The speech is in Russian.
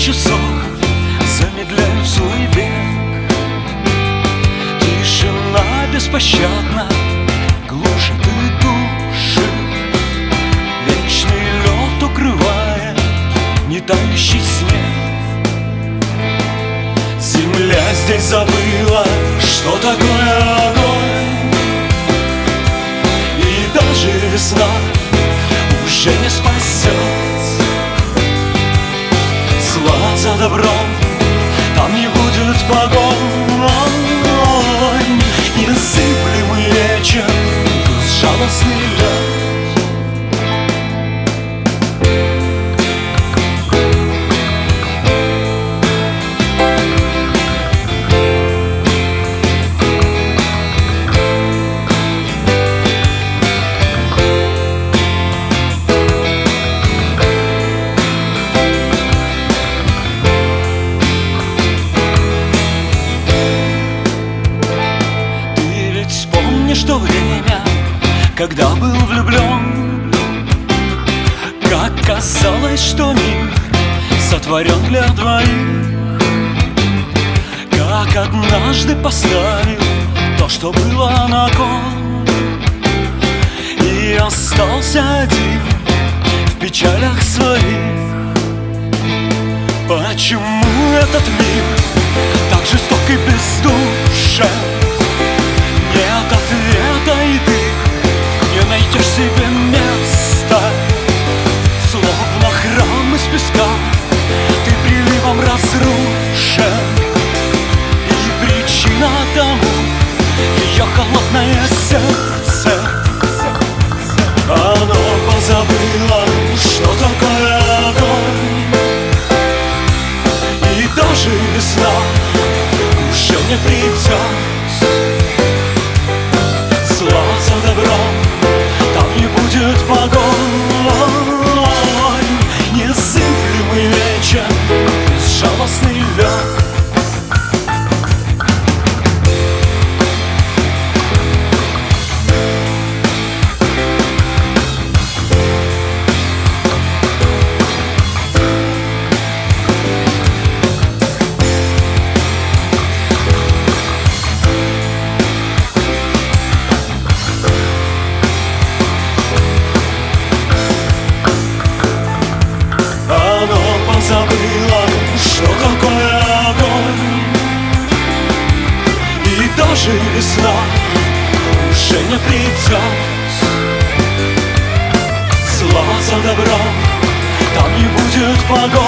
часов замедляют свой бег. Тишина беспощадна глушит и душит. Вечный лед укрывает нетающий снег. Земля здесь забыла, что такое огонь. И даже весна уже не спасет. Зла за добром там не будет погонь. Незыблемый вечер, безжалостный лед. Что время, когда был влюблен, как казалось, что мир сотворен для двоих. Как однажды поставил то, что было на кон, и остался один в печалях своих. Почему этот мир так жесток и бездушен? Нет ответа, и ты не найдешь себе места. Словно храм из песка ты приливом разрушен. И причина тому ее холодное сердце. Оно позабыло, что такое огонь. И даже весна уже не придет. Зла за добром там не будет погонь. Незыблемый вечер, безжалостный лед. Забыла, что такое огонь. И даже весна уже не придет. Зла за добром там не будет погонь.